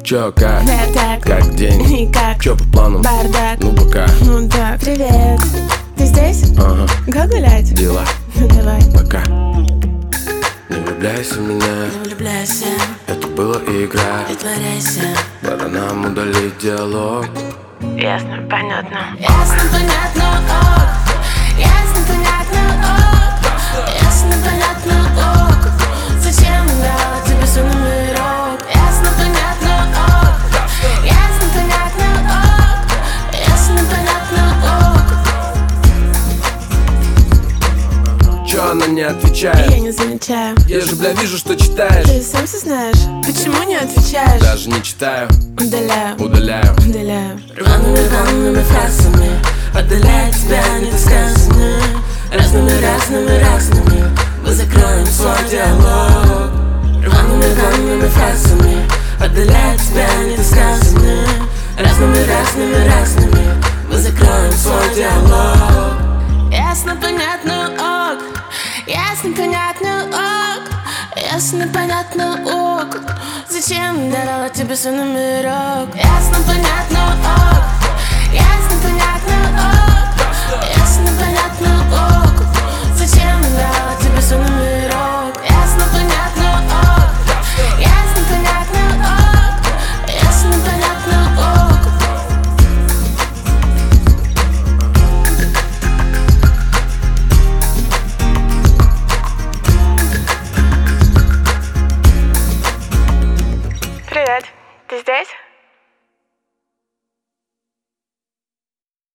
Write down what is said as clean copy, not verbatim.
Чё, как? Да так, Как день? никак. Чё по плану? Бардак. Ну пока. Ну да, привет. Ты здесь? Ага, Как гулять? дела. Ну давай. Пока. Не влюбляйся в меня, Не влюбляйся, это была игра. притворяйся. Пора нам удалить диалог. Ясно, понятно. Ясно, понятно, ок. Ясно, понятно, ок. Ясно, понятно, ок. Зачем дала тебе свой номерок? Ясно, понятно, ок. Ясно, понятно, ок. Ясно, понятно, ок. Чё она не Я отвечает? не замечаю. Я же, бля, вижу, что читаешь. Ты сам все знаешь. Почему не отвечаешь? Даже не читаю, Удаляю, удаляю. удаляю. Рваными фразами отдаляет тебя недосказанно. Разными мы закроем свой диалог. Рваными фразами отдаляет тебя недосказанно. Разными мы закроем свой диалог. Ясно, понятно, ок. Ясно, понятно, ок. Ясно, понятно, ок. Зачем дала тебе свой номерок? Ясно, понятно, ок.